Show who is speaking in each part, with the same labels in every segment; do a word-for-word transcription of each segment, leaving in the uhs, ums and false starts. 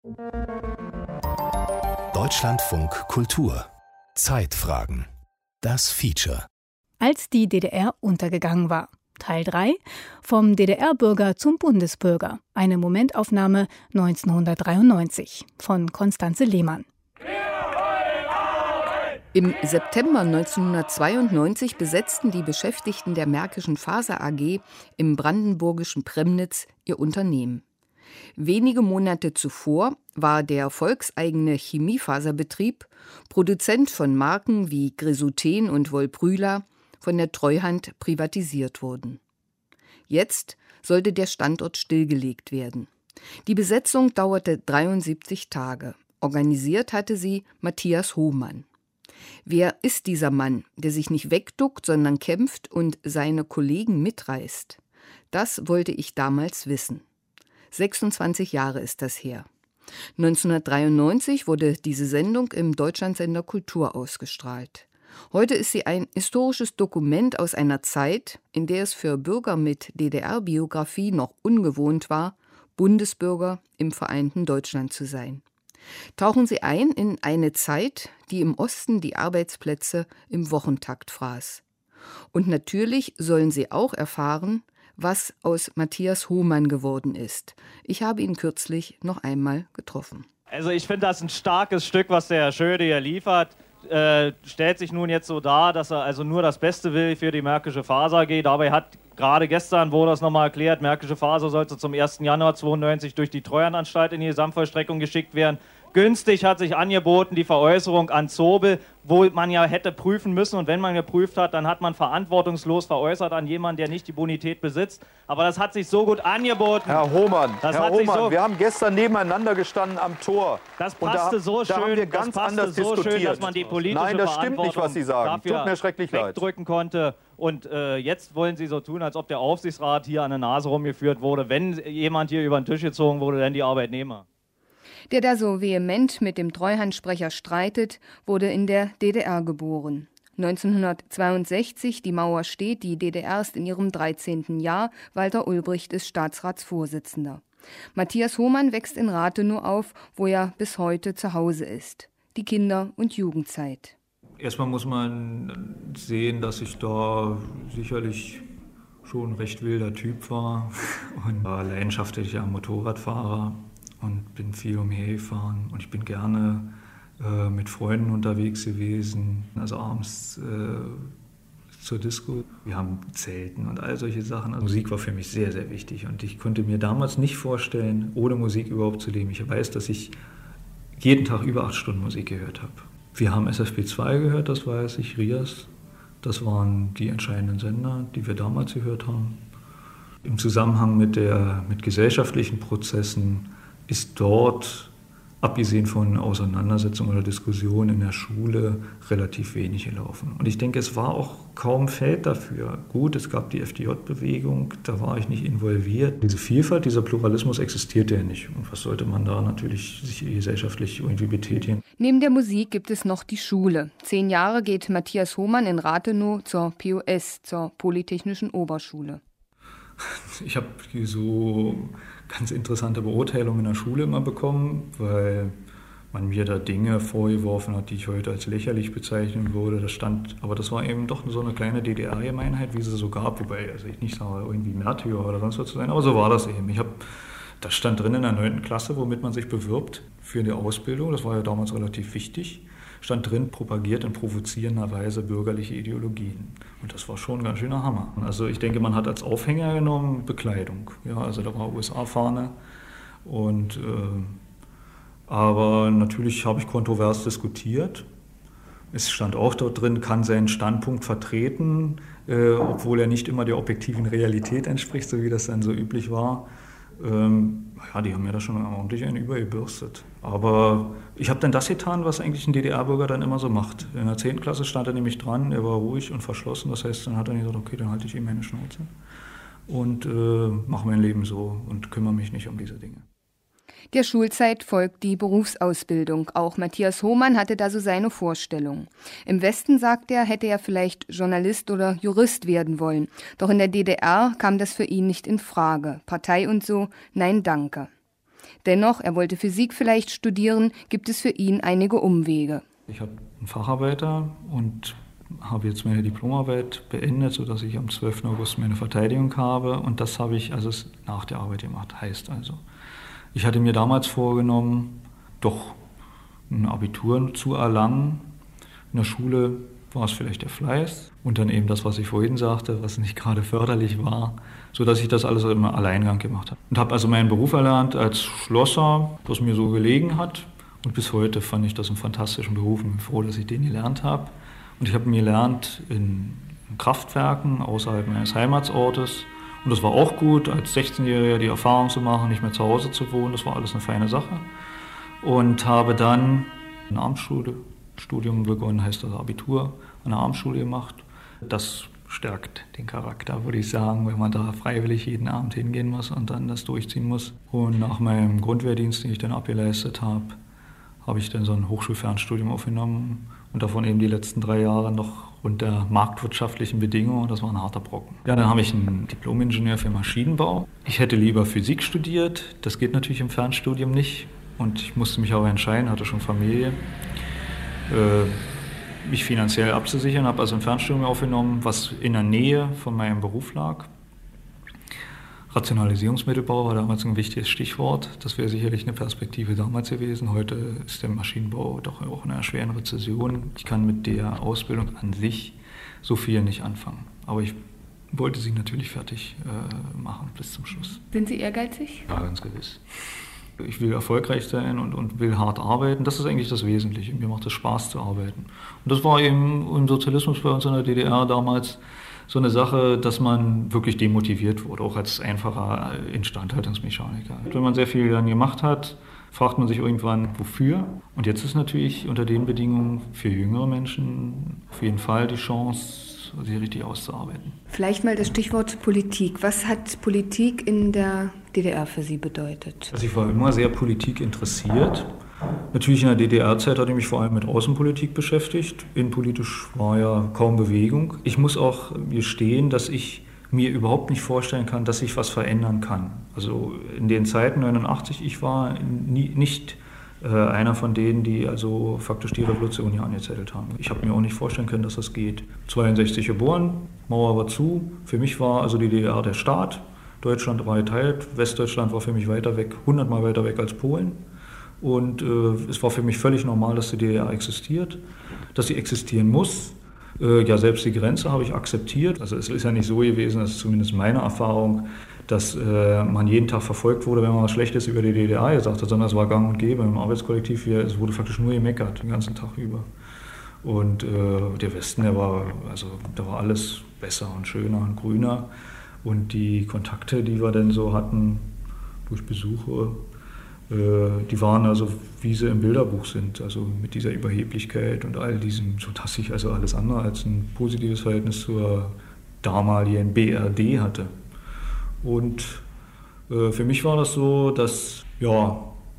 Speaker 1: Deutschlandfunk Kultur. Zeitfragen. Das Feature.
Speaker 2: Als die D D R untergegangen war. Teil drei. Vom D D R-Bürger zum Bundesbürger. Eine Momentaufnahme neunzehnhundertdreiundneunzig von Konstanze Lehmann.
Speaker 3: Im September neunzehnhundertzweiundneunzig besetzten die Beschäftigten der Märkischen Faser A G im brandenburgischen Premnitz ihr Unternehmen. Wenige Monate zuvor war der volkseigene Chemiefaserbetrieb, Produzent von Marken wie Grisuten und Wolbrühler, von der Treuhand privatisiert worden. Jetzt sollte der Standort stillgelegt werden. Die Besetzung dauerte dreiundsiebzig Tage. Organisiert hatte sie Matthias Hohmann. Wer ist dieser Mann, der sich nicht wegduckt, sondern kämpft und seine Kollegen mitreißt? Das wollte ich damals wissen. sechsundzwanzig Jahre ist das her. neunzehnhundertdreiundneunzig wurde diese Sendung im Deutschlandsender Kultur ausgestrahlt. Heute ist sie ein historisches Dokument aus einer Zeit, in der es für Bürger mit D D R-Biografie noch ungewohnt war, Bundesbürger im vereinten Deutschland zu sein. Tauchen Sie ein in eine Zeit, die im Osten die Arbeitsplätze im Wochentakt fraß. Und natürlich sollen Sie auch erfahren, was aus Matthias Hohmann geworden ist. Ich habe ihn kürzlich noch einmal getroffen.
Speaker 4: Also ich finde das ein starkes Stück, was der Herr Schöde hier liefert. Äh, stellt sich nun jetzt so dar, dass er also nur das Beste will für die Märkische Faser A G. Dabei hat gerade gestern, wurde das nochmal erklärt, Märkische Faser sollte zum ersten Januar zweiundneunzig durch die Treuhandanstalt in die Gesamtvollstreckung geschickt werden. Günstig hat sich angeboten die Veräußerung an Zobel, wo man ja hätte prüfen müssen. Und wenn man geprüft hat, dann hat man verantwortungslos veräußert an jemanden, der nicht die Bonität besitzt. Aber das hat sich so gut angeboten.
Speaker 5: Herr Hohmann,
Speaker 4: das
Speaker 5: Herr
Speaker 4: hat
Speaker 5: Hohmann,
Speaker 4: so,
Speaker 5: wir haben gestern nebeneinander gestanden am Tor.
Speaker 4: Das passte
Speaker 5: da,
Speaker 4: so
Speaker 5: da
Speaker 4: schön,
Speaker 5: haben wir ganz
Speaker 4: das passte
Speaker 5: anders
Speaker 4: so
Speaker 5: diskutiert.
Speaker 4: schön, dass man die politische
Speaker 5: Nein, das stimmt nicht, was Sie sagen.
Speaker 4: dafür
Speaker 5: Tut mir schrecklich leid.
Speaker 4: wegdrücken konnte. Und äh, jetzt wollen Sie so tun, als ob der Aufsichtsrat hier an der Nase rumgeführt wurde. Wenn jemand hier über den Tisch gezogen wurde, dann die Arbeitnehmer.
Speaker 3: Der da so vehement mit dem Treuhandsprecher streitet, wurde in der D D R geboren. neunzehnhundertzweiundsechzig, die Mauer steht, die D D R ist in ihrem dreizehnten Jahr, Walter Ulbricht ist Staatsratsvorsitzender. Matthias Hohmann wächst in Rathenow auf, wo er bis heute zu Hause ist. Die Kinder- und Jugendzeit.
Speaker 6: Erstmal muss man sehen, dass ich da sicherlich schon ein recht wilder Typ war und war leidenschaftlicher Motorradfahrer und bin viel umhergefahren und ich bin gerne äh, mit Freunden unterwegs gewesen, also abends äh, zur Disco. Wir haben Zelten und all solche Sachen. Also Musik war für mich sehr, sehr wichtig und ich konnte mir damals nicht vorstellen, ohne Musik überhaupt zu leben. Ich weiß, dass ich jeden Tag über acht Stunden Musik gehört habe. Wir haben S F B zwei gehört, das weiß ich, Rias. Das waren die entscheidenden Sender, die wir damals gehört haben. Im Zusammenhang mit, der, mit gesellschaftlichen Prozessen ist dort, abgesehen von Auseinandersetzungen oder Diskussionen in der Schule, relativ wenig gelaufen. Und ich denke, es war auch kaum Feld dafür. Gut, es gab die F D J-Bewegung, da war ich nicht involviert. Diese Vielfalt, dieser Pluralismus existierte ja nicht. Und was sollte man da natürlich sich gesellschaftlich irgendwie betätigen?
Speaker 3: Neben der Musik gibt es noch die Schule. Zehn Jahre geht Matthias Hohmann in Rathenow zur P O S, zur Polytechnischen Oberschule.
Speaker 6: Ich habe so ganz interessante Beurteilungen in der Schule immer bekommen, weil man mir da Dinge vorgeworfen hat, die ich heute als lächerlich bezeichnen würde. Das stand, aber das war eben doch so eine kleine D D R-Gemeinheit, wie sie so gab, wobei also ich nicht sage, irgendwie Märtyrer oder sonst was zu sein, aber so war das eben. Ich habe, das stand drin in der neunten Klasse, womit man sich bewirbt für die Ausbildung. Das war ja damals relativ wichtig. Stand drin, propagiert in provozierender Weise bürgerliche Ideologien. Und das war schon ein ganz schöner Hammer. Also ich denke, man hat als Aufhänger genommen Bekleidung. Ja, also da war U S A-Fahne. Und, äh, aber natürlich habe ich kontrovers diskutiert. Es stand auch dort drin, kann seinen Standpunkt vertreten, äh, obwohl er nicht immer der objektiven Realität entspricht, so wie das dann so üblich war. Ähm, ja, die haben mir da schon ordentlich einen übergebürstet. Aber ich habe dann das getan, was eigentlich ein D D R-Bürger dann immer so macht. In der zehnten Klasse stand er nämlich dran, er war ruhig und verschlossen. Das heißt, dann hat er gesagt, okay, dann halte ich eben meine Schnauze und äh, mache mein Leben so und kümmere mich nicht um diese Dinge.
Speaker 3: Der Schulzeit folgt die Berufsausbildung. Auch Matthias Hohmann hatte da so seine Vorstellung. Im Westen, sagt er, hätte er vielleicht Journalist oder Jurist werden wollen. Doch in der D D R kam das für ihn nicht in Frage. Partei und so, nein, danke. Dennoch, er wollte Physik vielleicht studieren, gibt es für ihn einige Umwege.
Speaker 6: Ich habe einen Facharbeiter und habe jetzt meine Diplomarbeit beendet, sodass ich am zwölften August meine Verteidigung habe. Und das habe ich also nach der Arbeit gemacht. Heißt also, ich hatte mir damals vorgenommen, doch ein Abitur zu erlangen. In der Schule war es vielleicht der Fleiß und dann eben das, was ich vorhin sagte, was nicht gerade förderlich war, sodass ich das alles im Alleingang gemacht habe. Und habe also meinen Beruf erlernt als Schlosser, was mir so gelegen hat. Und bis heute fand ich das einen fantastischen Beruf und bin froh, dass ich den gelernt habe. Und ich habe ihn gelernt in Kraftwerken außerhalb meines Heimatsortes. Und das war auch gut, als sechzehnjähriger die Erfahrung zu machen, nicht mehr zu Hause zu wohnen. Das war alles eine feine Sache. Und habe dann ein Abendschulstudium begonnen, heißt das Abitur, an der Abendschule gemacht. Das stärkt den Charakter, würde ich sagen, wenn man da freiwillig jeden Abend hingehen muss und dann das durchziehen muss. Und nach meinem Grundwehrdienst, den ich dann abgeleistet habe, habe ich dann so ein Hochschulfernstudium aufgenommen und davon eben die letzten drei Jahre noch unter marktwirtschaftlichen Bedingungen. Das war ein harter Brocken. Ja, dann habe ich einen Diplom-Ingenieur für Maschinenbau. Ich hätte lieber Physik studiert. Das geht natürlich im Fernstudium nicht. Und ich musste mich aber entscheiden, hatte schon Familie, äh, mich finanziell abzusichern. Habe also ein Fernstudium aufgenommen, was in der Nähe von meinem Beruf lag. Rationalisierungsmittelbau war damals ein wichtiges Stichwort. Das wäre sicherlich eine Perspektive damals gewesen. Heute ist der Maschinenbau doch auch in einer schweren Rezession. Ich kann mit der Ausbildung an sich so viel nicht anfangen. Aber ich wollte sie natürlich fertig äh, machen bis zum Schluss.
Speaker 3: Sind Sie ehrgeizig?
Speaker 6: Ja, ganz gewiss. Ich will erfolgreich sein und, und will hart arbeiten. Das ist eigentlich das Wesentliche. Mir macht es Spaß zu arbeiten. Und das war eben im Sozialismus bei uns in der D D R damals so eine Sache, dass man wirklich demotiviert wurde, auch als einfacher Instandhaltungsmechaniker. Wenn man sehr viel dann gemacht hat, fragt man sich irgendwann, wofür? Und jetzt ist natürlich unter den Bedingungen für jüngere Menschen auf jeden Fall die Chance, sie richtig auszuarbeiten.
Speaker 3: Vielleicht mal das Stichwort Politik. Was hat Politik in der D D R für Sie bedeutet?
Speaker 6: Also ich war immer sehr Politik interessiert. Natürlich in der D D R-Zeit hatte ich mich vor allem mit Außenpolitik beschäftigt. Innenpolitisch war ja kaum Bewegung. Ich muss auch gestehen, dass ich mir überhaupt nicht vorstellen kann, dass sich was verändern kann. Also in den Zeiten neunundachtzig, ich war nie, nicht äh, einer von denen, die also faktisch die Revolution hier angezettelt haben. Ich habe mir auch nicht vorstellen können, dass das geht. zweiundsechzig geboren, Mauer war zu. Für mich war also die D D R der Staat. Deutschland war geteilt. Westdeutschland war für mich weiter weg, hundertmal weiter weg als Polen. Und äh, es war für mich völlig normal, dass die D D R existiert, dass sie existieren muss. Äh, ja, selbst die Grenze habe ich akzeptiert. Also es ist ja nicht so gewesen, das ist zumindest meine Erfahrung, dass äh, man jeden Tag verfolgt wurde, wenn man was Schlechtes über die D D R gesagt hat, sondern es war gang und gäbe im Arbeitskollektiv. Es wurde faktisch nur gemeckert, den ganzen Tag über. Und äh, der Westen, der war, also, da war alles besser und schöner und grüner. Und die Kontakte, die wir dann so hatten durch Besuche, die waren also, wie sie im Bilderbuch sind, also mit dieser Überheblichkeit und all diesem, sodass ich also alles andere als ein positives Verhältnis zur damaligen B R D hatte. Und äh, für mich war das so, dass ja,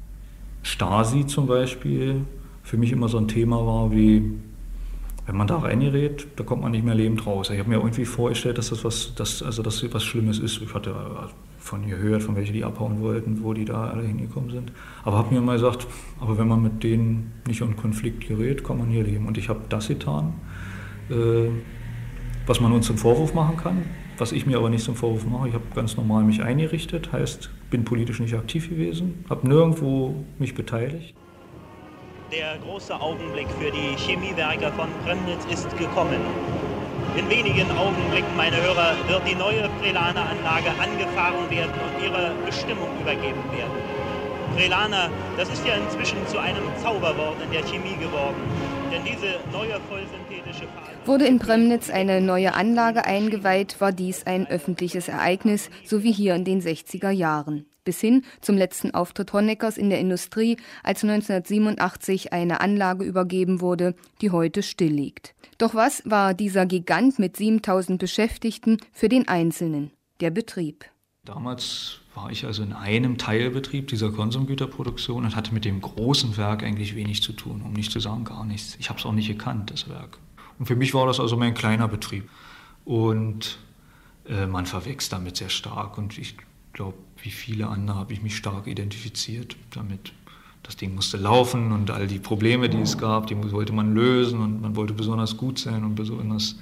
Speaker 6: Stasi zum Beispiel für mich immer so ein Thema war, wie wenn man da reingerät, da kommt man nicht mehr lebend raus. Ich habe mir irgendwie vorgestellt, dass das was, dass, also dass das was Schlimmes ist. Ich hatte von gehört, von welchen die abhauen wollten, wo die da alle hingekommen sind. Aber habe mir mal gesagt, aber wenn man mit denen nicht in Konflikt gerät, kann man hier leben. Und ich habe das getan, äh, was man uns zum Vorwurf machen kann, was ich mir aber nicht zum Vorwurf mache. Ich habe ganz normal mich eingerichtet, heißt, bin politisch nicht aktiv gewesen, habe nirgendwo mich beteiligt.
Speaker 7: Der große Augenblick für die Chemiewerke von Premnitz ist gekommen. In wenigen Augenblicken, meine Hörer, wird die neue Prelana-Anlage angefahren werden und ihre Bestimmung übergeben werden. Prelana, das ist ja inzwischen zu einem Zauberwort in der Chemie geworden. Denn diese neue vollsynthetische Phase...
Speaker 3: Wurde in Premnitz eine neue Anlage eingeweiht, war dies ein öffentliches Ereignis, so wie hier in den sechziger Jahren. Bis hin zum letzten Auftritt Honeckers in der Industrie, als neunzehnhundertsiebenundachtzig eine Anlage übergeben wurde, die heute still liegt. Doch was war dieser Gigant mit siebentausend Beschäftigten für den Einzelnen, der Betrieb?
Speaker 6: Damals war ich also in einem Teilbetrieb dieser Konsumgüterproduktion und hatte mit dem großen Werk eigentlich wenig zu tun, um nicht zu sagen gar nichts. Ich habe es auch nicht gekannt, das Werk. Und für mich war das also mein kleiner Betrieb. Und äh, man verwächst damit sehr stark. Und ich glaube, wie viele andere habe ich mich stark identifiziert damit. Das Ding musste laufen und all die Probleme, die es gab, die wollte man lösen und man wollte besonders gut sein und besonders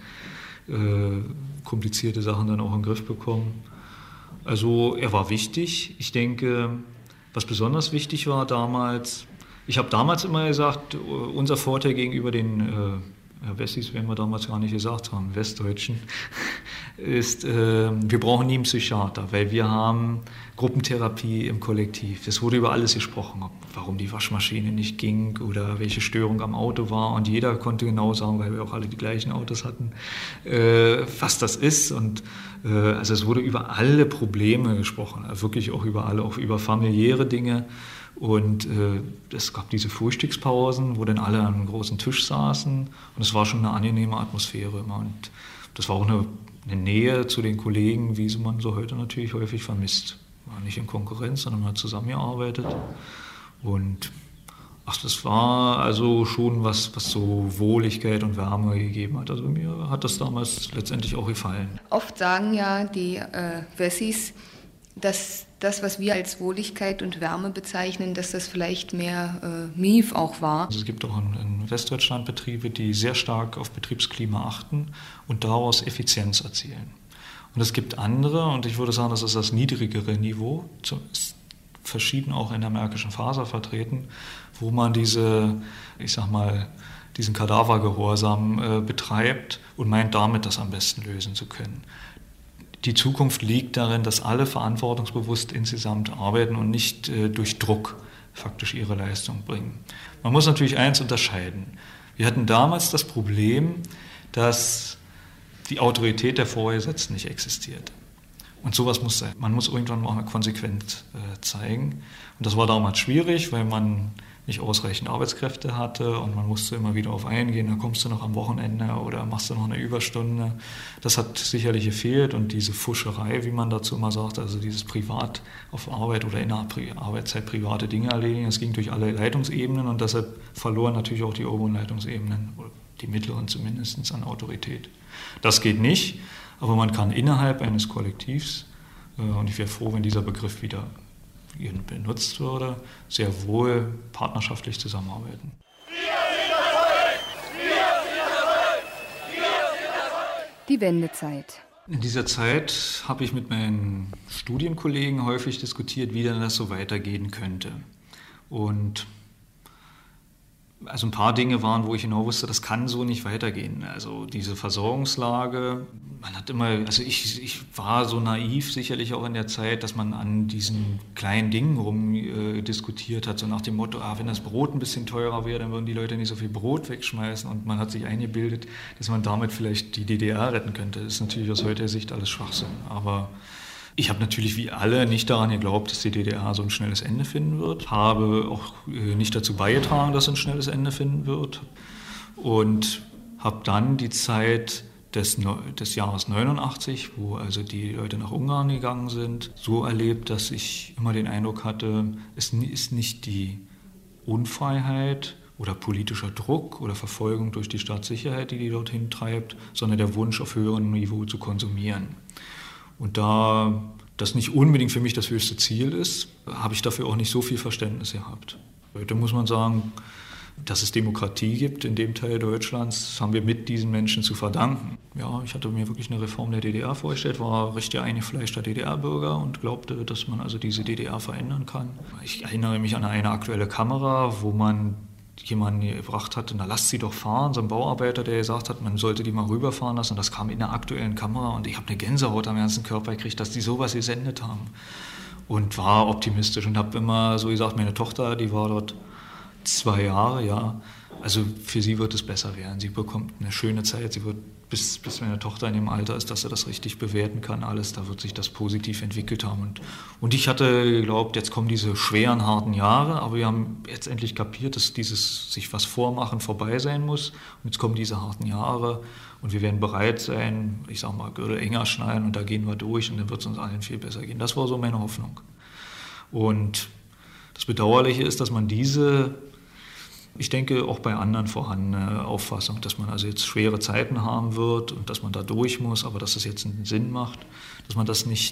Speaker 6: äh, komplizierte Sachen dann auch in den Griff bekommen. Also er war wichtig. Ich denke, was besonders wichtig war damals, ich habe damals immer gesagt, unser Vorteil gegenüber den äh, ja, Wessis, werden wir damals gar nicht gesagt haben, Westdeutschen, ist, äh, wir brauchen nie einen Psychiater, weil wir haben Gruppentherapie im Kollektiv. Es wurde über alles gesprochen, ob, warum die Waschmaschine nicht ging oder welche Störung am Auto war. Und jeder konnte genau sagen, weil wir auch alle die gleichen Autos hatten, äh, was das ist. Und äh, also es wurde über alle Probleme gesprochen, also wirklich auch über alle, auch über familiäre Dinge. Und äh, es gab diese Frühstückspausen, wo dann alle an einem großen Tisch saßen. Und es war schon eine angenehme Atmosphäre immer. Und das war auch eine, eine Nähe zu den Kollegen, wie sie man so heute natürlich häufig vermisst. War nicht in Konkurrenz, sondern man hat zusammengearbeitet. Und ach, das war also schon was, was so Wohligkeit und Wärme gegeben hat. Also mir hat das damals letztendlich auch gefallen.
Speaker 3: Oft sagen ja die äh, Wessis, dass das, was wir als Wohligkeit und Wärme bezeichnen, dass das vielleicht mehr äh, Mief auch war.
Speaker 6: Also es gibt auch in, in Westdeutschland Betriebe, die sehr stark auf Betriebsklima achten und daraus Effizienz erzielen. Und es gibt andere, und ich würde sagen, das ist das niedrigere Niveau, ist verschieden auch in der Märkischen Faser vertreten, wo man diese, ich sag mal, diesen Kadavergehorsam äh, betreibt und meint damit, das am besten lösen zu können. Die Zukunft liegt darin, dass alle verantwortungsbewusst insgesamt arbeiten und nicht äh, durch Druck faktisch ihre Leistung bringen. Man muss natürlich eins unterscheiden. Wir hatten damals das Problem, dass die Autorität der Vorgesetzten nicht existierte. Und sowas muss sein. Man muss irgendwann mal konsequent äh, zeigen. Und das war damals schwierig, weil man nicht ausreichend Arbeitskräfte hatte und man musste immer wieder auf eingehen, dann kommst du noch am Wochenende oder machst du noch eine Überstunde. Das hat sicherlich gefehlt und diese Fuscherei, wie man dazu immer sagt, also dieses Privat auf Arbeit oder in der Arbeitszeit private Dinge erledigen, das ging durch alle Leitungsebenen und deshalb verloren natürlich auch die oberen Leitungsebenen, oder die mittleren zumindest, an Autorität. Das geht nicht, aber man kann innerhalb eines Kollektivs, und ich wäre froh, wenn dieser Begriff wieder benutzt würde, sehr wohl partnerschaftlich zusammenarbeiten.
Speaker 3: Die Wendezeit.
Speaker 6: In dieser Zeit habe ich mit meinen Studienkollegen häufig diskutiert, wie denn das so weitergehen könnte. Und also ein paar Dinge waren, wo ich genau wusste, das kann so nicht weitergehen. Also diese Versorgungslage, man hat immer, also ich, ich war so naiv sicherlich auch in der Zeit, dass man an diesen kleinen Dingen rum äh, diskutiert hat, so nach dem Motto, ah, wenn das Brot ein bisschen teurer wäre, dann würden die Leute nicht so viel Brot wegschmeißen und man hat sich eingebildet, dass man damit vielleicht die D D R retten könnte. Das ist natürlich aus heutiger Sicht alles Schwachsinn, aber ich habe natürlich wie alle nicht daran geglaubt, dass die D D R so ein schnelles Ende finden wird. Habe auch nicht dazu beigetragen, dass es ein schnelles Ende finden wird. Und habe dann die Zeit des, des Jahres neunundachtzig, wo also die Leute nach Ungarn gegangen sind, so erlebt, dass ich immer den Eindruck hatte, es ist nicht die Unfreiheit oder politischer Druck oder Verfolgung durch die Staatssicherheit, die die dorthin treibt, sondern der Wunsch, auf höherem Niveau zu konsumieren. Und da das nicht unbedingt für mich das höchste Ziel ist, habe ich dafür auch nicht so viel Verständnis gehabt. Heute muss man sagen, dass es Demokratie gibt in dem Teil Deutschlands, haben wir mit diesen Menschen zu verdanken. Ja, ich hatte mir wirklich eine Reform der D D R vorgestellt, war richtig eingefleischter D D R-Bürger und glaubte, dass man also diese D D R verändern kann. Ich erinnere mich an eine aktuelle Kamera, wo man jemanden gebracht hat, na lasst sie doch fahren, so ein Bauarbeiter, der gesagt hat, man sollte die mal rüberfahren lassen und das kam in der aktuellen Kamera und ich habe eine Gänsehaut am ganzen Körper gekriegt, dass die sowas gesendet haben und war optimistisch und habe immer so gesagt, meine Tochter, die war dort zwei Jahre, ja, also für sie wird es besser werden, sie bekommt eine schöne Zeit, sie wird bis, bis meine Tochter in dem Alter ist, dass sie das richtig bewerten kann, alles, da wird sich das positiv entwickelt haben. Und, und ich hatte geglaubt, jetzt kommen diese schweren, harten Jahre, aber wir haben jetzt endlich kapiert, dass dieses sich was vormachen vorbei sein muss. Und jetzt kommen diese harten Jahre und wir werden bereit sein, ich sag mal, Gürtel enger schnallen und da gehen wir durch und dann wird es uns allen viel besser gehen. Das war so meine Hoffnung. Und das Bedauerliche ist, dass man diese, ich denke, auch bei anderen vorhandene Auffassung, dass man also jetzt schwere Zeiten haben wird und dass man da durch muss, aber dass das jetzt einen Sinn macht, dass man das nicht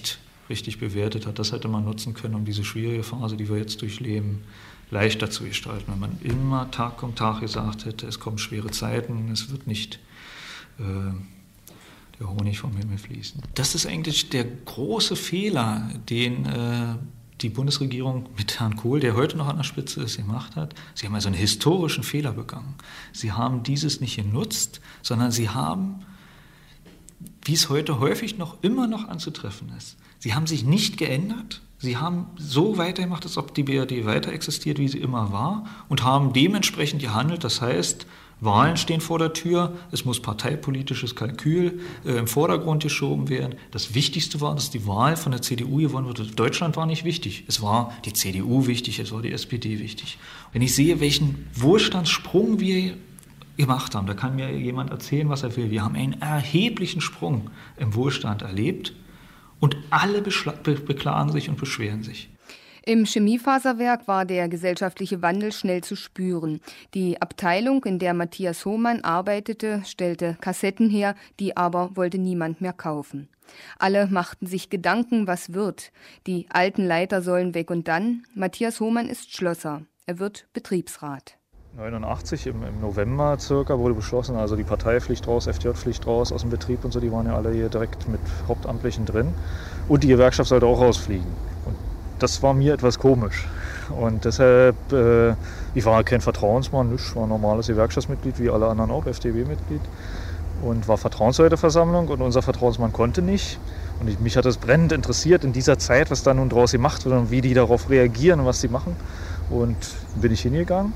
Speaker 6: richtig bewertet hat. Das hätte man nutzen können, um diese schwierige Phase, die wir jetzt durchleben, leichter zu gestalten. Wenn man immer Tag um Tag gesagt hätte, es kommen schwere Zeiten, es wird nicht äh, der Honig vom Himmel fließen. Das ist eigentlich der große Fehler, den äh, die Bundesregierung mit Herrn Kohl, der heute noch an der Spitze ist, gemacht hat. Sie haben also einen historischen Fehler begangen. Sie haben dieses nicht genutzt, sondern sie haben, wie es heute häufig noch immer noch anzutreffen ist, sie haben sich nicht geändert. Sie haben so weitergemacht, als ob die B R D weiter existiert, wie sie immer war, und haben dementsprechend gehandelt. Das heißt, Wahlen stehen vor der Tür, es muss parteipolitisches Kalkül äh, im Vordergrund geschoben werden. Das Wichtigste war, dass die Wahl von der C D U gewonnen wurde. Deutschland war nicht wichtig. Es war die C D U wichtig, es war die S P D wichtig. Wenn ich sehe, welchen Wohlstandssprung wir gemacht haben, da kann mir jemand erzählen, was er will. Wir haben einen erheblichen Sprung im Wohlstand erlebt und alle be- beklagen sich und beschweren sich.
Speaker 3: Im Chemiefaserwerk war der gesellschaftliche Wandel schnell zu spüren. Die Abteilung, in der Matthias Hohmann arbeitete, stellte Kassetten her, die aber wollte niemand mehr kaufen. Alle machten sich Gedanken, was wird. Die alten Leiter sollen weg und dann? Matthias Hohmann ist Schlosser. Er wird Betriebsrat.
Speaker 6: neunundachtzig im, im November circa wurde beschlossen, also die Parteipflicht raus, F D J-Pflicht raus aus dem Betrieb und so, die waren ja alle hier direkt mit Hauptamtlichen drin. Und die Gewerkschaft sollte auch rausfliegen. Und das war mir etwas komisch. Und deshalb, äh, ich war kein Vertrauensmann, ich war ein normales Gewerkschaftsmitglied, wie alle anderen auch, F D B-Mitglied. Und war Vertrauensleiterversammlung und unser Vertrauensmann konnte nicht. Und ich, mich hat das brennend interessiert in dieser Zeit, was da nun draus gemacht wird und wie die darauf reagieren und was sie machen. Und bin ich hingegangen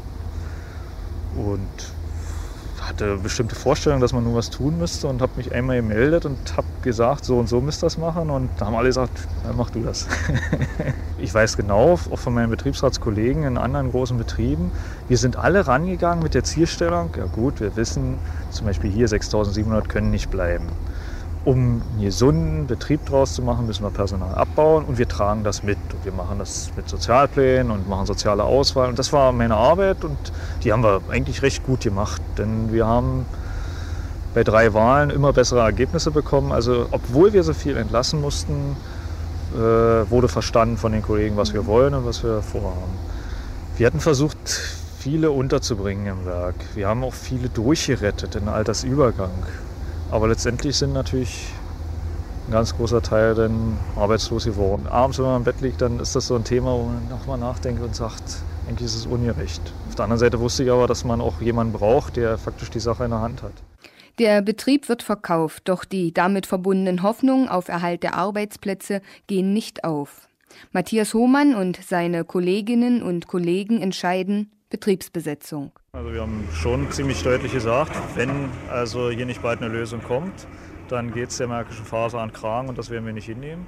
Speaker 6: und hatte bestimmte Vorstellungen, dass man nur was tun müsste und habe mich einmal gemeldet und habe gesagt, so und so müsst ihr das machen. Und da haben alle gesagt, ja, mach du das. Ich weiß genau, auch von meinen Betriebsratskollegen in anderen großen Betrieben, wir sind alle rangegangen mit der Zielstellung, ja gut, wir wissen, zum Beispiel hier sechstausendsiebenhundert können nicht bleiben. Um einen gesunden Betrieb draus zu machen, müssen wir Personal abbauen und wir tragen das mit. Und wir machen das mit Sozialplänen und machen soziale Auswahl. Und das war meine Arbeit und die haben wir eigentlich recht gut gemacht. Denn wir haben bei drei Wahlen immer bessere Ergebnisse bekommen. Also obwohl wir so viel entlassen mussten, äh, wurde verstanden von den Kollegen, was wir wollen und was wir vorhaben. Wir hatten versucht, viele unterzubringen im Werk. Wir haben auch viele durchgerettet in Altersübergang. Aber letztendlich sind natürlich ein ganz großer Teil dann arbeitslos geworden. Abends, wenn man im Bett liegt, dann ist das so ein Thema, wo man nochmal nachdenkt und sagt, eigentlich ist es ungerecht. Auf der anderen Seite wusste ich aber, dass man auch jemanden braucht, der faktisch die Sache in der Hand hat.
Speaker 3: Der Betrieb wird verkauft, doch die damit verbundenen Hoffnungen auf Erhalt der Arbeitsplätze gehen nicht auf. Matthias Hohmann und seine Kolleginnen und Kollegen entscheiden Betriebsbesetzung.
Speaker 6: Also wir haben schon ziemlich deutlich gesagt, wenn also hier nicht bald eine Lösung kommt, dann geht es der Märkischen Faser an den Kragen und das werden wir nicht hinnehmen.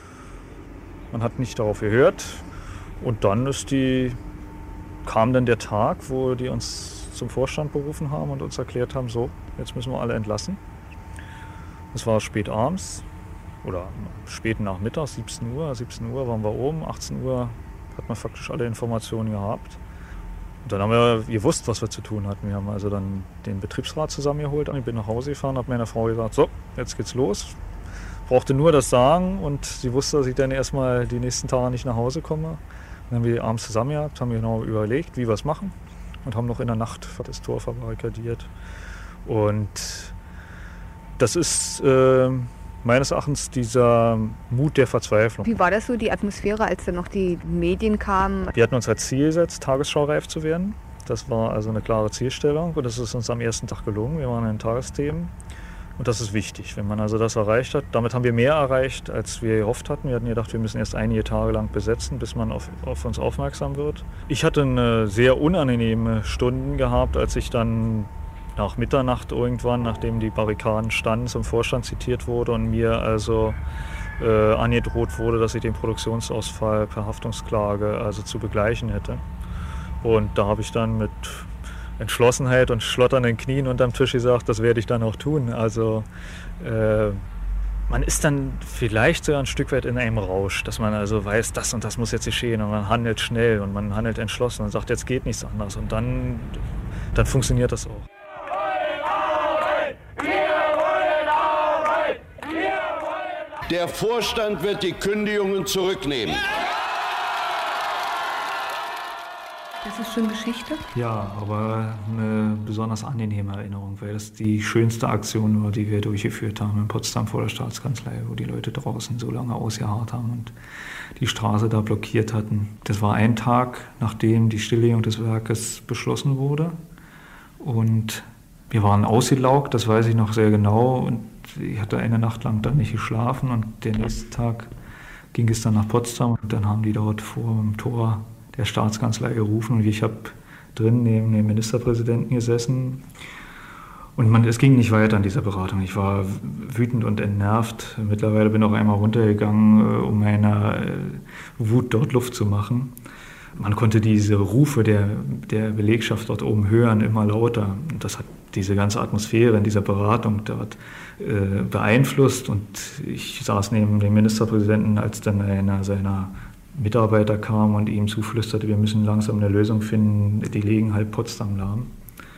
Speaker 6: Man hat nicht darauf gehört und dann ist die, kam dann der Tag, wo die uns zum Vorstand berufen haben und uns erklärt haben, so, jetzt müssen wir alle entlassen. Es war spät abends oder spät Nachmittag, siebzehn Uhr. siebzehn Uhr waren wir oben, achtzehn Uhr hat man faktisch alle Informationen gehabt. Und dann haben wir gewusst, was wir zu tun hatten. Wir haben also dann den Betriebsrat zusammengeholt. Ich bin nach Hause gefahren, habe meiner Frau gesagt, so, jetzt geht's los. Brauchte nur das sagen und sie wusste, dass ich dann erstmal die nächsten Tage nicht nach Hause komme. Dann haben wir abends zusammen gehabt, haben wir genau überlegt, wie wir es machen und haben noch in der Nacht das Tor verbarrikadiert. Und das ist äh, meines Erachtens dieser Mut der Verzweiflung.
Speaker 3: Wie war das so, die Atmosphäre, als dann noch die Medien kamen?
Speaker 6: Wir hatten uns als Ziel gesetzt, tagesschaureif zu werden. Das war also eine klare Zielstellung und das ist uns am ersten Tag gelungen. Wir waren in den Tagesthemen und das ist wichtig, wenn man also das erreicht hat. Damit haben wir mehr erreicht, als wir gehofft hatten. Wir hatten gedacht, wir müssen erst einige Tage lang besetzen, bis man auf, auf uns aufmerksam wird. Ich hatte eine sehr unangenehme Stunden gehabt, als ich dann nach Mitternacht irgendwann, nachdem die Barrikaden standen, zum Vorstand zitiert wurde und mir also äh, angedroht wurde, dass ich den Produktionsausfall per Haftungsklage also zu begleichen hätte. Und da habe ich dann mit Entschlossenheit und schlotternden Knien unterm Tisch gesagt, das werde ich dann auch tun. Also äh, man ist dann vielleicht so ein Stück weit in einem Rausch, dass man also weiß, das und das muss jetzt geschehen und man handelt schnell und man handelt entschlossen und sagt, jetzt geht nichts anderes und dann, dann funktioniert das auch.
Speaker 8: Der Vorstand wird die Kündigungen zurücknehmen.
Speaker 3: Das ist schon Geschichte?
Speaker 6: Ja, aber eine besonders angenehme Erinnerung, weil das die schönste Aktion war, die wir durchgeführt haben in Potsdam vor der Staatskanzlei, wo die Leute draußen so lange ausgeharrt haben und die Straße da blockiert hatten. Das war ein Tag, nachdem die Stilllegung des Werkes beschlossen wurde. Und wir waren ausgelaugt, das weiß ich noch sehr genau. Und ich hatte eine Nacht lang dann nicht geschlafen. Und der nächste Tag ging es dann nach Potsdam. Und dann haben die dort vor dem Tor der Staatskanzlei gerufen. Und ich habe drin neben dem Ministerpräsidenten gesessen. Und man, es ging nicht weiter in dieser Beratung. Ich war wütend und entnervt. Mittlerweile bin ich auch einmal runtergegangen, um meiner Wut dort Luft zu machen. Man konnte diese Rufe der, der Belegschaft dort oben hören, immer lauter. Und das hat diese ganze Atmosphäre in dieser Beratung dort äh, beeinflusst. Und ich saß neben dem Ministerpräsidenten, als dann einer seiner Mitarbeiter kam und ihm zuflüsterte, wir müssen langsam eine Lösung finden, die legen halb Potsdam lahm.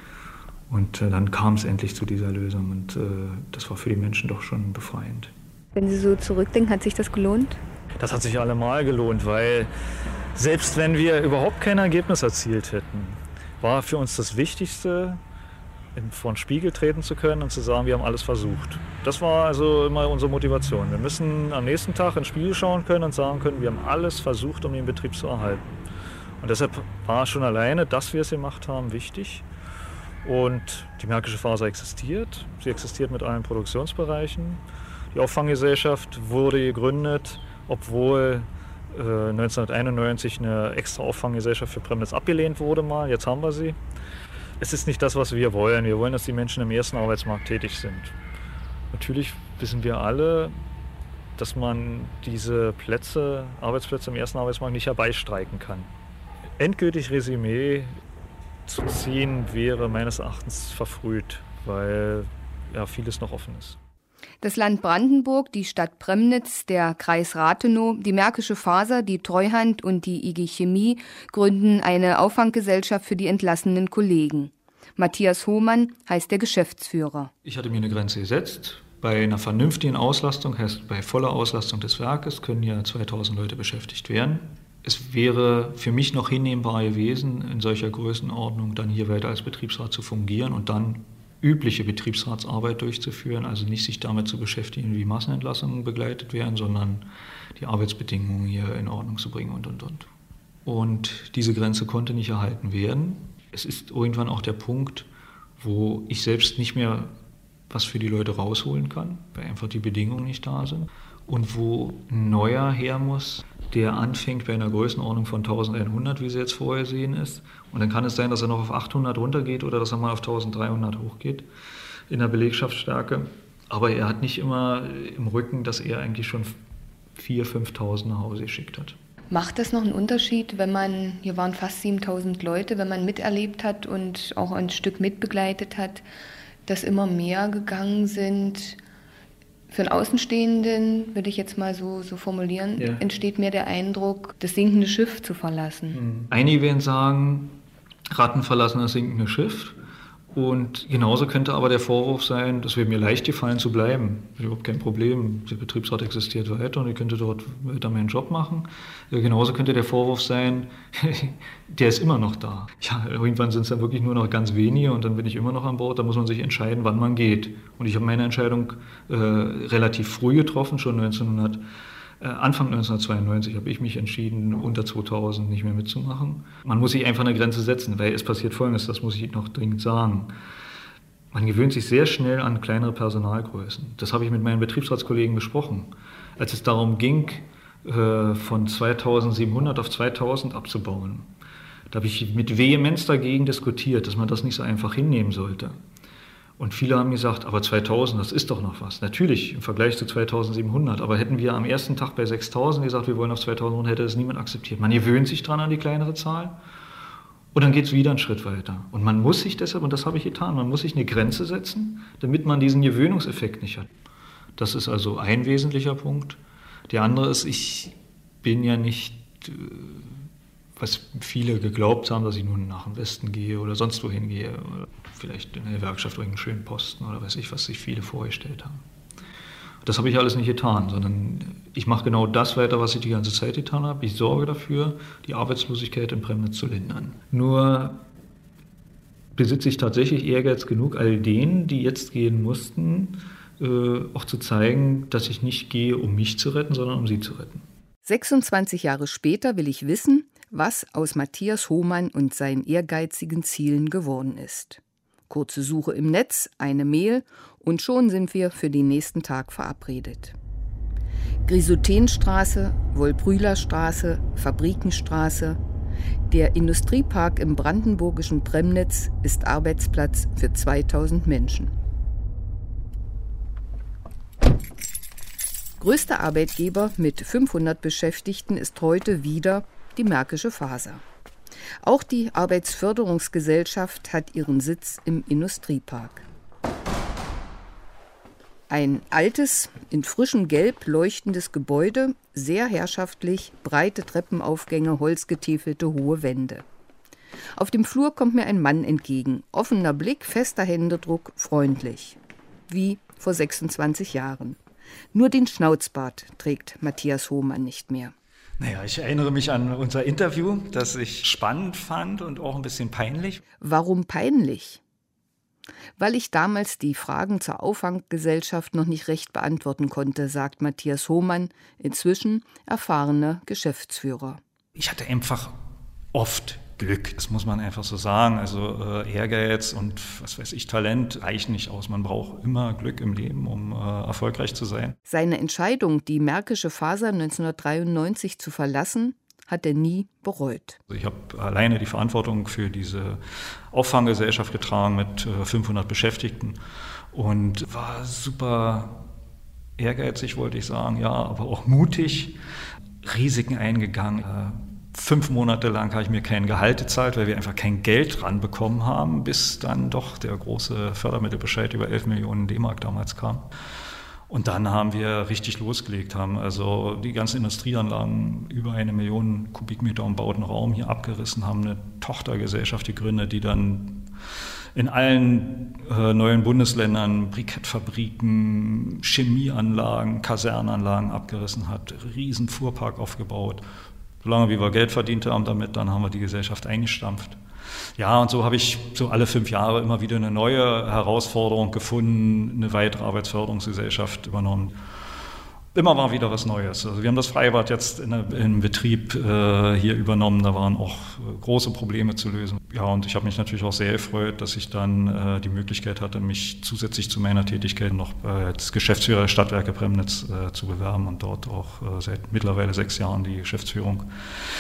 Speaker 6: Und äh, dann kam es endlich zu dieser Lösung und äh, das war für die Menschen doch schon befreiend.
Speaker 3: Wenn Sie so zurückdenken, hat sich das gelohnt?
Speaker 6: Das hat sich allemal gelohnt, weil selbst wenn wir überhaupt kein Ergebnis erzielt hätten, war für uns das Wichtigste, vor den Spiegel treten zu können und zu sagen, wir haben alles versucht. Das war also immer unsere Motivation. Wir müssen am nächsten Tag in den Spiegel schauen können und sagen können, wir haben alles versucht, um den Betrieb zu erhalten. Und deshalb war schon alleine, dass wir es gemacht haben, wichtig. Und die Märkische Faser existiert. Sie existiert mit allen Produktionsbereichen. Die Auffanggesellschaft wurde gegründet, obwohl äh, neunzehnhunderteinundneunzig eine extra Auffanggesellschaft für Premnitz abgelehnt wurde mal. Jetzt haben wir sie. Es ist nicht das, was wir wollen. Wir wollen, dass die Menschen im ersten Arbeitsmarkt tätig sind. Natürlich wissen wir alle, dass man diese Plätze, Arbeitsplätze im ersten Arbeitsmarkt nicht herbeistreiken kann. Endgültig Resümee zu ziehen wäre meines Erachtens verfrüht, weil ja vieles noch offen ist.
Speaker 3: Das Land Brandenburg, die Stadt Premnitz, der Kreis Rathenow, die Märkische Faser, die Treuhand und die I G Chemie gründen eine Auffanggesellschaft für die entlassenen Kollegen. Matthias Hohmann heißt der Geschäftsführer.
Speaker 6: Ich hatte mir eine Grenze gesetzt. Bei einer vernünftigen Auslastung, heißt bei voller Auslastung des Werkes, können ja zweitausend Leute beschäftigt werden. Es wäre für mich noch hinnehmbar gewesen, in solcher Größenordnung dann hier weiter als Betriebsrat zu fungieren und dann übliche Betriebsratsarbeit durchzuführen, also nicht sich damit zu beschäftigen, wie Massenentlassungen begleitet werden, sondern die Arbeitsbedingungen hier in Ordnung zu bringen und, und, und. Und diese Grenze konnte nicht erhalten werden. Es ist irgendwann auch der Punkt, wo ich selbst nicht mehr was für die Leute rausholen kann, weil einfach die Bedingungen nicht da sind. Und wo ein neuer her muss, der anfängt bei einer Größenordnung von eintausendeinhundert, wie sie jetzt vorgesehen ist. Und dann kann es sein, dass er noch auf achthundert runtergeht oder dass er mal auf eintausenddreihundert hochgeht in der Belegschaftsstärke. Aber er hat nicht immer im Rücken, dass er eigentlich schon viertausend, fünftausend nach Hause geschickt hat.
Speaker 3: Macht das noch einen Unterschied, wenn man, hier waren fast siebentausend Leute, wenn man miterlebt hat und auch ein Stück mitbegleitet hat, dass immer mehr gegangen sind? Für einen Außenstehenden, würde ich jetzt mal so, so formulieren, ja, entsteht mehr der Eindruck, das sinkende Schiff zu verlassen.
Speaker 6: Einige werden sagen, Ratten verlassen das sinkende Schiff. Und genauso könnte aber der Vorwurf sein, das wäre mir leicht gefallen zu bleiben. Überhaupt kein Problem. Der Betriebsrat existiert weiter und ich könnte dort weiter meinen Job machen. Genauso könnte der Vorwurf sein, der ist immer noch da. Ja, irgendwann sind es dann wirklich nur noch ganz wenige und dann bin ich immer noch an Bord. Da muss man sich entscheiden, wann man geht. Und ich habe meine Entscheidung äh, relativ früh getroffen, schon neunzehnhundert. Anfang neunzehnhundertzweiundneunzig habe ich mich entschieden, unter zweitausend nicht mehr mitzumachen. Man muss sich einfach eine Grenze setzen, weil es passiert Folgendes, das muss ich noch dringend sagen. Man gewöhnt sich sehr schnell an kleinere Personalgrößen. Das habe ich mit meinen Betriebsratskollegen besprochen. Als es darum ging, von zweitausendsiebenhundert auf zweitausend abzubauen, da habe ich mit Vehemenz dagegen diskutiert, dass man das nicht so einfach hinnehmen sollte. Und viele haben gesagt, aber zweitausend, das ist doch noch was. Natürlich, im Vergleich zu zweitausendsiebenhundert. Aber hätten wir am ersten Tag bei sechstausend gesagt, wir wollen auf zweitausend, hätte das niemand akzeptiert. Man gewöhnt sich dran an die kleinere Zahl und dann geht es wieder einen Schritt weiter. Und man muss sich deshalb, und das habe ich getan, man muss sich eine Grenze setzen, damit man diesen Gewöhnungseffekt nicht hat. Das ist also ein wesentlicher Punkt. Der andere ist, ich bin ja nicht, was viele geglaubt haben, dass ich nun nach dem Westen gehe oder sonst wohin gehe. Oder vielleicht in der Gewerkschaft irgendeinen schönen Posten oder weiß ich, was sich viele vorgestellt haben. Das habe ich alles nicht getan, sondern ich mache genau das weiter, was ich die ganze Zeit getan habe. Ich sorge dafür, die Arbeitslosigkeit in Premnitz zu lindern. Nur besitze ich tatsächlich Ehrgeiz genug, all denen, die jetzt gehen mussten, äh, auch zu zeigen, dass ich nicht gehe, um mich zu retten, sondern um sie zu retten.
Speaker 3: sechsundzwanzig Jahre später will ich wissen, was aus Matthias Hohmann und seinen ehrgeizigen Zielen geworden ist. Kurze Suche im Netz, eine Mail und schon sind wir für den nächsten Tag verabredet. Grisothenstraße, Wolbrühlerstraße, Fabrikenstraße. Der Industriepark im brandenburgischen Premnitz ist Arbeitsplatz für zweitausend Menschen. Größter Arbeitgeber mit fünfhundert Beschäftigten ist heute wieder die Märkische Faser. Auch die Arbeitsförderungsgesellschaft hat ihren Sitz im Industriepark. Ein altes, in frischem Gelb leuchtendes Gebäude, sehr herrschaftlich, breite Treppenaufgänge, holzgetäfelte hohe Wände. Auf dem Flur kommt mir ein Mann entgegen, offener Blick, fester Händedruck, freundlich. Wie vor sechsundzwanzig Jahren. Nur den Schnauzbart trägt Matthias Hohmann nicht mehr.
Speaker 9: Naja, ich erinnere mich an unser Interview, das ich spannend fand und auch ein bisschen peinlich.
Speaker 3: Warum peinlich? Weil ich damals die Fragen zur Auffanggesellschaft noch nicht recht beantworten konnte, sagt Matthias Hohmann, inzwischen erfahrener Geschäftsführer.
Speaker 9: Ich hatte einfach oft Glück, das muss man einfach so sagen. Also äh, Ehrgeiz und was weiß ich, Talent reichen nicht aus. Man braucht immer Glück im Leben, um äh, erfolgreich zu sein.
Speaker 3: Seine Entscheidung, die Märkische Faser neunzehnhundertdreiundneunzig zu verlassen, hat er nie bereut.
Speaker 6: Ich habe alleine die Verantwortung für diese Auffanggesellschaft getragen mit äh, fünfhundert Beschäftigten und war super ehrgeizig, wollte ich sagen, ja, aber auch mutig, Risiken eingegangen. Äh, Fünf Monate lang habe ich mir kein Gehalt gezahlt, weil wir einfach kein Geld dran bekommen haben, bis dann doch der große Fördermittelbescheid über elf Millionen D-Mark damals kam. Und dann haben wir richtig losgelegt, haben also die ganzen Industrieanlagen, über eine Million Kubikmeter umbauten Raum hier abgerissen, haben eine Tochtergesellschaft gegründet, die dann in allen äh, neuen Bundesländern Brikettfabriken, Chemieanlagen, Kasernanlagen abgerissen hat, riesen Fuhrpark aufgebaut. Solange wie wir Geld verdient haben damit, dann haben wir die Gesellschaft eingestampft. Ja, und so habe ich so alle fünf Jahre immer wieder eine neue Herausforderung gefunden, eine weitere Arbeitsförderungsgesellschaft übernommen. Immer war wieder was Neues. Also wir haben das Freibad jetzt in, in Betrieb äh, hier übernommen, da waren auch äh, große Probleme zu lösen. Ja, und ich habe mich natürlich auch sehr gefreut, dass ich dann äh, die Möglichkeit hatte, mich zusätzlich zu meiner Tätigkeit noch als Geschäftsführer der Stadtwerke Premnitz äh, zu bewerben und dort auch äh, seit mittlerweile sechs Jahren die Geschäftsführung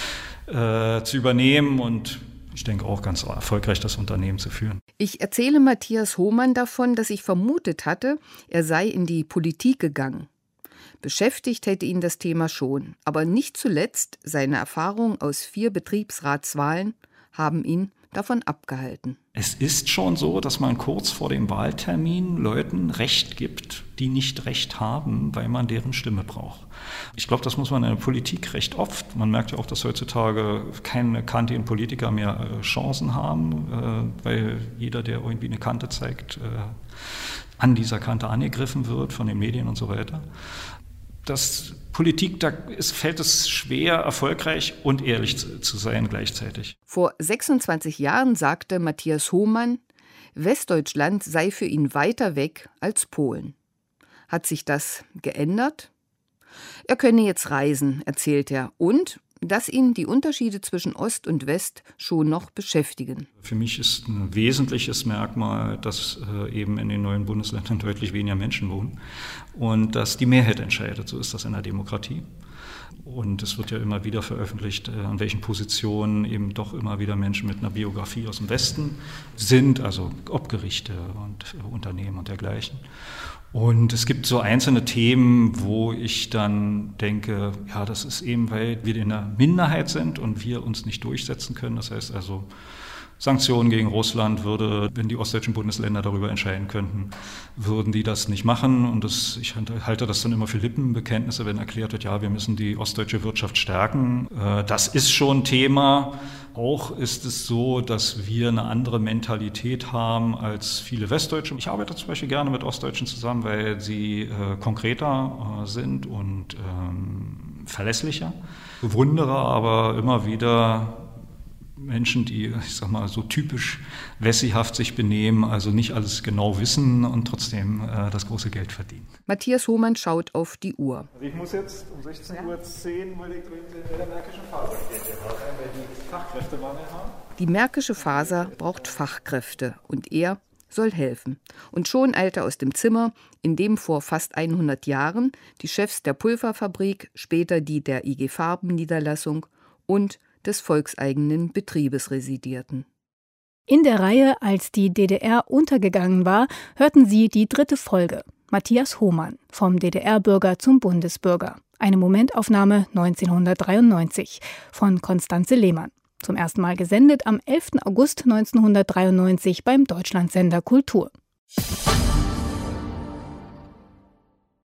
Speaker 6: äh, zu übernehmen und ich denke auch ganz erfolgreich das Unternehmen zu führen.
Speaker 3: Ich erzähle Matthias Hohmann davon, dass ich vermutet hatte, er sei in die Politik gegangen. Beschäftigt hätte ihn das Thema schon, aber nicht zuletzt seine Erfahrung aus vier Betriebsratswahlen haben ihn davon abgehalten.
Speaker 6: Es ist schon so, dass man kurz vor dem Wahltermin Leuten Recht gibt, die nicht Recht haben, weil man deren Stimme braucht. Ich glaube, das muss man in der Politik recht oft. Man merkt ja auch, dass heutzutage keine kantigen Politiker mehr äh, Chancen haben, äh, weil jeder, der irgendwie eine Kante zeigt, äh, an dieser Kante angegriffen wird von den Medien und so weiter. Das Politik, da ist, fällt es schwer, erfolgreich und ehrlich zu, zu sein gleichzeitig.
Speaker 3: Vor sechsundzwanzig Jahren sagte Matthias Hohmann, Westdeutschland sei für ihn weiter weg als Polen. Hat sich das geändert? Er könne jetzt reisen, erzählt er, und dass ihn die Unterschiede zwischen Ost und West schon noch beschäftigen.
Speaker 6: Für mich ist ein wesentliches Merkmal, dass äh, eben in den neuen Bundesländern deutlich weniger Menschen wohnen und dass die Mehrheit entscheidet. So ist das in der Demokratie. Und es wird ja immer wieder veröffentlicht, äh, an welchen Positionen eben doch immer wieder Menschen mit einer Biografie aus dem Westen sind, also ob Gerichte und äh, Unternehmen und dergleichen. Und es gibt so einzelne Themen, wo ich dann denke, ja, das ist eben, weil wir in der Minderheit sind und wir uns nicht durchsetzen können. Das heißt also,
Speaker 9: Sanktionen gegen Russland würde, wenn die ostdeutschen Bundesländer darüber entscheiden könnten, würden die das nicht machen. Und das, ich halte das dann immer für Lippenbekenntnisse, wenn erklärt wird, ja, wir müssen die ostdeutsche Wirtschaft stärken. Das ist schon Thema. Auch ist es so, dass wir eine andere Mentalität haben als viele Westdeutsche. Ich arbeite zum Beispiel gerne mit Ostdeutschen zusammen, weil sie äh, konkreter äh, sind und ähm, verlässlicher. Bewundere aber immer wieder Menschen, die, ich sag mal, so typisch wessihaft sich benehmen, also nicht alles genau wissen und trotzdem äh, das große Geld verdienen.
Speaker 3: Matthias Hohmann schaut auf die Uhr.
Speaker 10: Also ich muss jetzt um sechzehn Uhr zehn mal die der Märkischen Faser gehen, weil die Fachkräftemangel haben.
Speaker 3: Die Märkische Faser braucht Fachkräfte und er soll helfen. Und schon eilt er aus dem Zimmer, in dem vor fast hundert Jahren die Chefs der Pulverfabrik, später die der I G Farben-Niederlassung und des volkseigenen Betriebes residierten.
Speaker 2: In der Reihe Als die D D R untergegangen war, hörten Sie die dritte Folge. Matthias Hohmann, vom D D R-Bürger zum Bundesbürger. Eine Momentaufnahme neunzehnhundertdreiundneunzig von Constanze Lehmann. Zum ersten Mal gesendet am elften August neunzehnhundertdreiundneunzig beim Deutschlandsender Kultur.